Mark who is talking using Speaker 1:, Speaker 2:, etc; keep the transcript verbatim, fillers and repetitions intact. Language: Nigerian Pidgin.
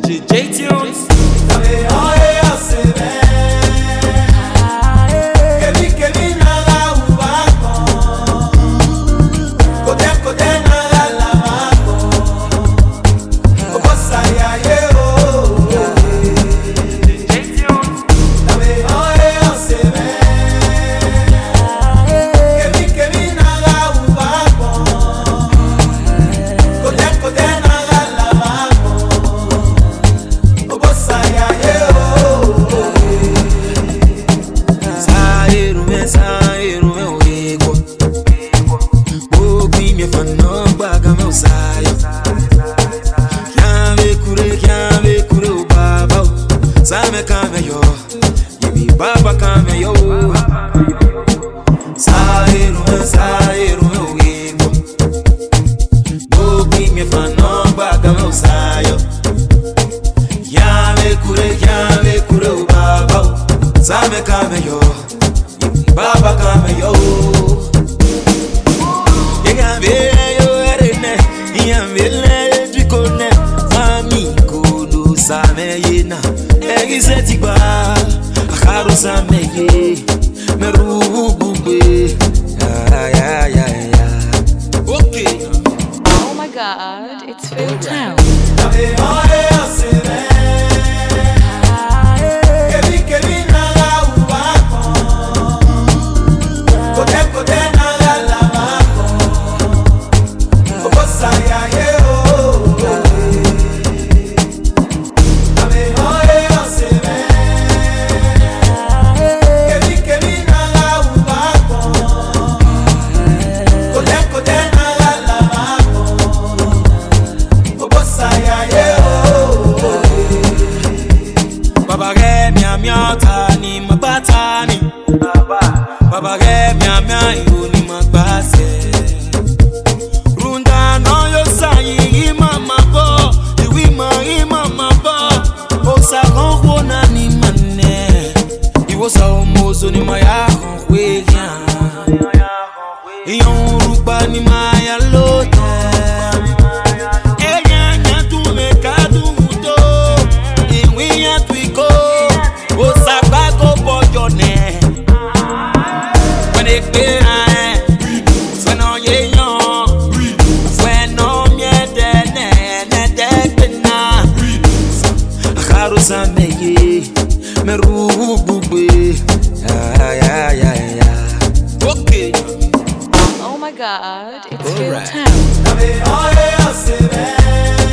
Speaker 1: D J Tunes.
Speaker 2: Same kame yo, yibi baba kame yo. Sairu me, sairu me wigo. Bogi me fano baga me usayo. Yame kure, yame kure u baba. Same kame yo, yibi baba kame yo. Yambe yo erene, yambe le tricone. Mami kudu same yena. Egizeti ba, akaro sameye, merubube. Yeah, yeah, yeah, yeah. Okay.
Speaker 3: Oh my God, it's Phil Town.
Speaker 2: Tani mabatani Baba ge mia mia yoni magbase Runda no yo sayi imama bo Iwi ma imama bo Osa kon wona ni mane Iwo sa omozo ni maya kon weya Iyon rupa ni maya lote Eya nya tu me kadu muto Iwi ya twiko Osa bago boyo ne When it be I When on ye yon When on ye de ne Ne de pena Akaro sa meye Me rubube Ya ya ya ya Okay.
Speaker 3: Oh my God, it's
Speaker 2: All
Speaker 3: Phil
Speaker 2: right.
Speaker 3: Town.